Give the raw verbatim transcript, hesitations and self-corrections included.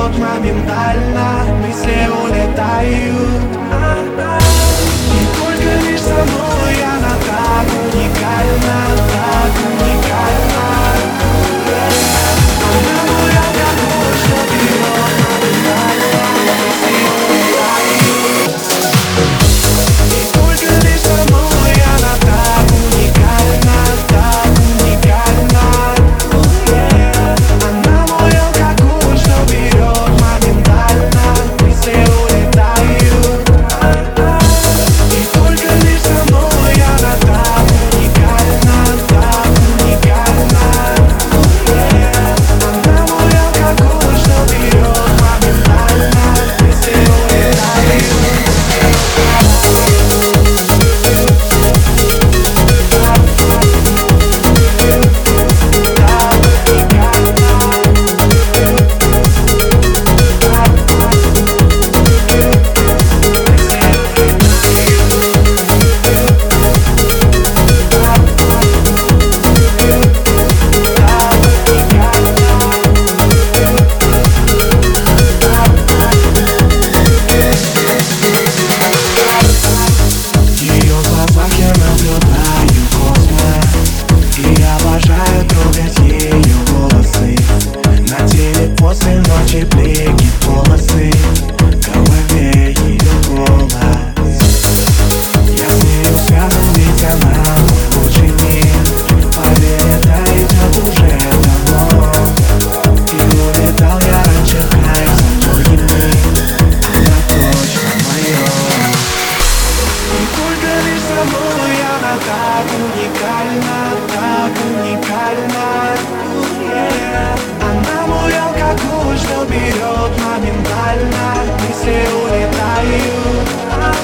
берет моментально, мысли улетают. И только лишь со мной она так уникальна, так уникальна. Она мой алкоголь, что берет моментально, мысли улетают. И только лишь со мной она так уникальна, так уникальна. Она мой алкоголь, что берет моментально, мысли улетают. И только лишь со мной она так уникальна, так уникальна. Она мой алкоголь, что берет моментально, мысли улетают. В ее глазах я наблюдаю космос, и обожаю трогать ее волосы. На теле после ночи блики полосы, в голове ее голос. Я с нею связан, ведь она мой лучший мир. Поверь, это идет уже давно, и улетал я раньше, как за многим миг. Она точно моя. И только лишь со мной она так уникальна, так уникальна. Она мой алкоголь, что берет моментально, мысли улетают.